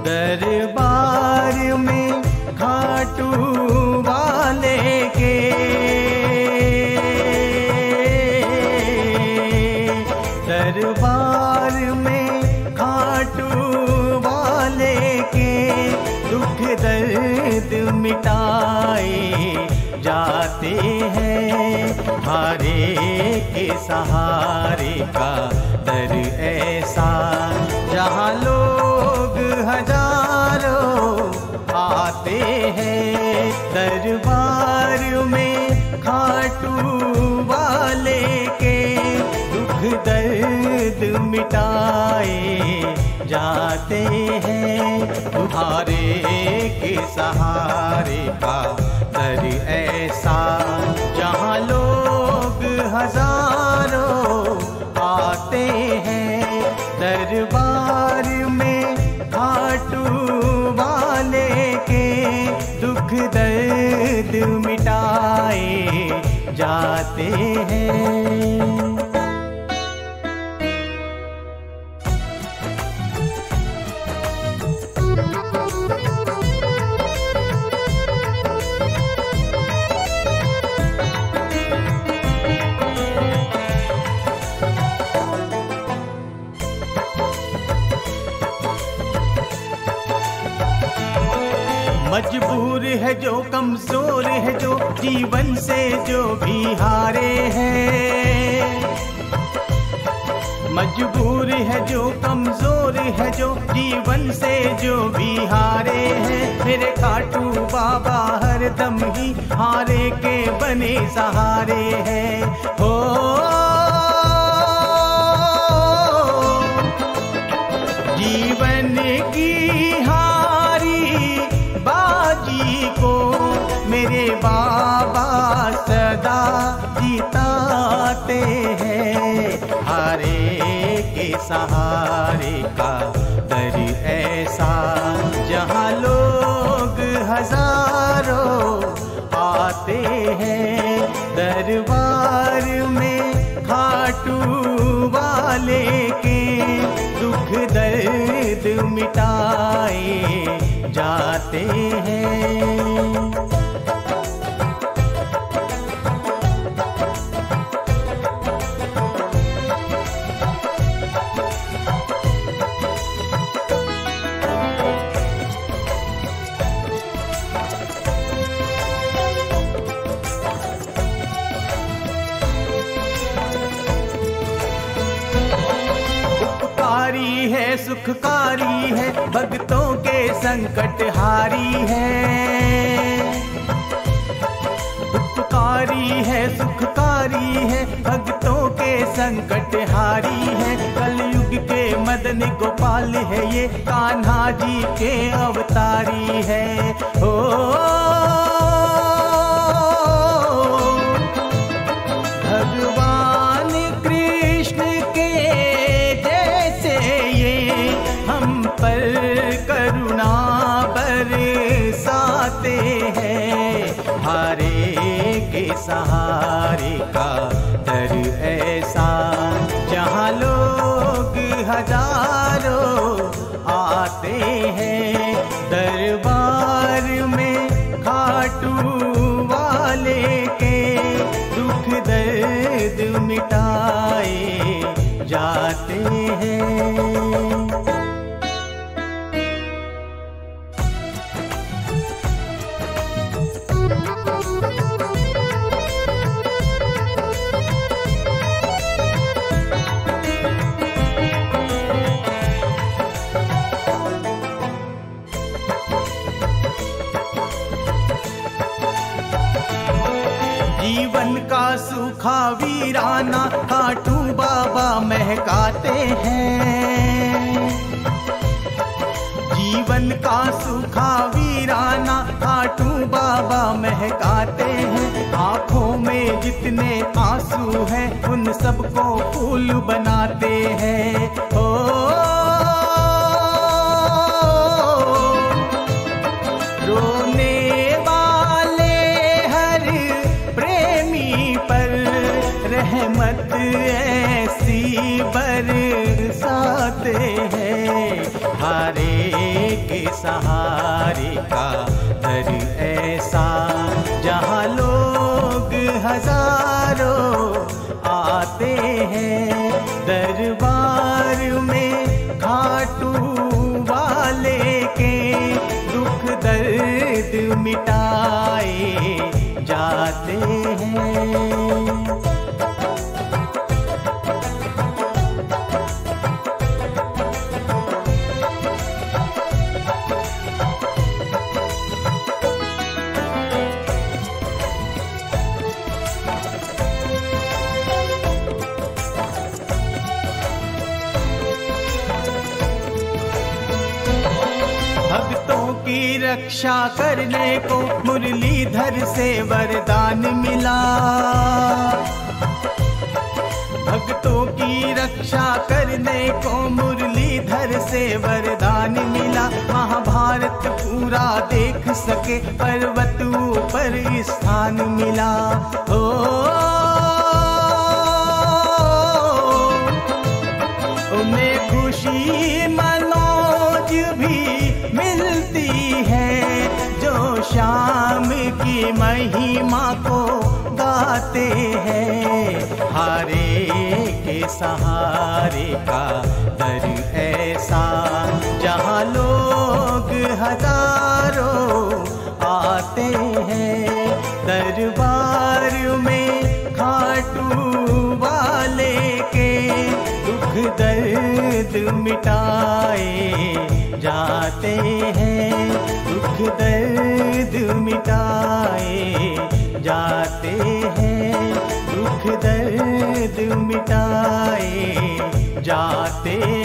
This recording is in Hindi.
दरबार में खाटू वाले के, दरबार में खाटू वाले के दुख दर्द मिटाए जाते हैं। हारे के सहारे का दर ऐसा जहाँ लोग हजारों आते हैं। दरबार में खाटू वाले के दुख दर्द मिटाए जाते हैं। तुम्हारे के सहारे का दर ऐसा जहाँ लोग हजारों आते हैं। दरबार में खाटू वाले के दुख दर्द मिटाए जाते हैं। मजबूर है जो, कमजोर है जो, जीवन से जो भी हारे हैं। मजबूर है जो, कमजोर है जो, जीवन से जो भी हारे हैं। मेरे खाटू बाबा हरदम ही हारे के बने सहारे हैं। हो जीवन की बाजी को मेरे बाबा सदा जिताते हैं। हारे के सहारे का दर ऐसा जहाँ लोग हजारों आते हैं। दरबार में खाटू वाले के दुख दर्द मिटाए जाते हैं। उपकारी है, सुखकारी है, भक्तों के संकट हारी है। उपकारी है, सुखकारी है, भक्तों के संकट हारी है। कलयुग के मदन गोपाल है ये, कान्हा जी के अवतारी है। हो भगवान कृष्ण के जैसे ये हम पर करुणा बरसाते हैं। हारे के सहारे का दर ऐसा जहाँ लोग हजारों आते हैं। दरबार में खाटू वाले के दुख दर्द मिटाए जाते हैं। जीवन का सूखा वीराना खाटू बाबा महकाते हैं। जीवन का सूखा वीराना खाटू बाबा महकाते हैं। आँखों में जितने आंसू हैं उन सबको फूल बनाते हैं। ओ रोने वाले हर प्रेमी पर रहमत ऐसी बरसाते हैं। हारे के सहारे का दर ऐसा, जहाँ लोग हजारों आते हैं दरबार में खाटू वाले के, दुख दर्द मिटाए जाते हैं। भक्तों की रक्षा करने को मुरलीधर से वरदान मिला, भक्तों की रक्षा करने को मुरलीधर से वरदान मिला। महाभारत पूरा देख सके पर्वत ऊपर स्थान मिला। हो उन्हें खुशी मनोज भी मिलती है, जो शाम की महिमा को गाते हैं। हारे के सहारे का दर ऐसा, जहाँ लोग हजारों आते हैं दरबार में खाटू वाले के, दुख दर्द मिटाए जाते हैं, दुख दर्द मिटाए जाते हैं, दुख दर्द मिटाए जाते